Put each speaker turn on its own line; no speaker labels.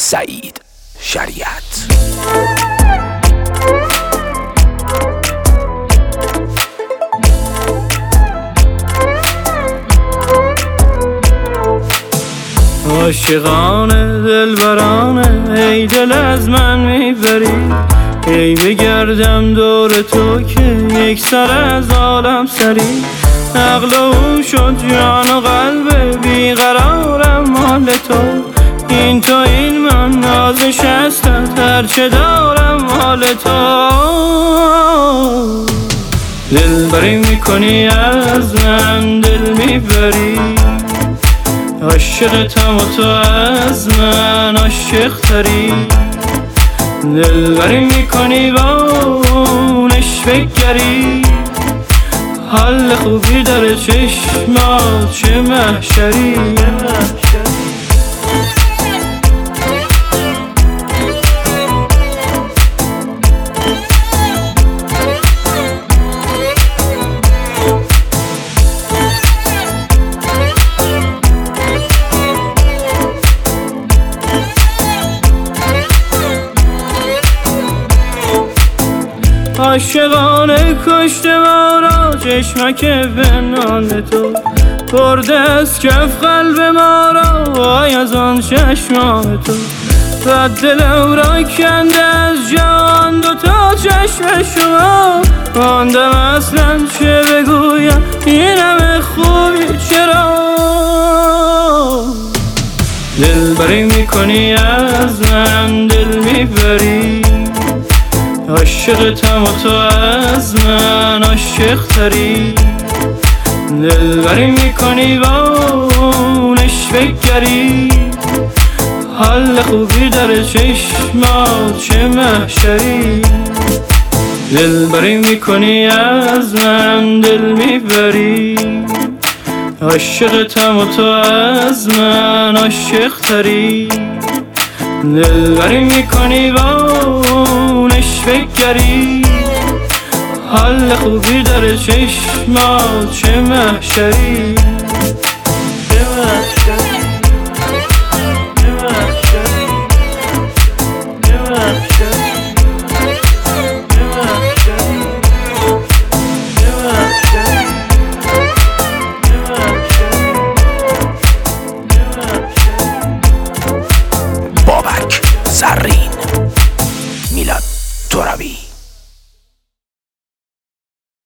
سعید شریعت.
عاشقانه دلبرانه ای دل از من میبری، ای بگردم دور تو که یک سر از عالم سری. عقل و شد جان و قلب بیقرارم مال تو، این تو این من ناز شستت هرچه دارم مال تو. دلبری میکنی از من دل میبری، عاشقتم و تو از من عاشق تری. دلبری میکنی با اونش بگری، حال خوبی داره چشمات چه محشری. عاشقانه کشته ما را چشمک بنان تو، برده از کف قلب ما را وای از آن چشمان تو. و دلم را کنده از جان دوتا چشم شما، ماندم اصلا چه بگویم این همه خوبی چرا. دلبری میکنی از من دل میبری، عاشقتم و تو از من عاشق تری. دلبری میکنی با اونش بگری، حال خوبی داره چشمات چه محشری. دلبری میکنی از من دل میبری، عاشقتم و تو از من عاشق تری. دلبری میکنی با اونش بگری، حال خوبی داره چشمات چه محشری.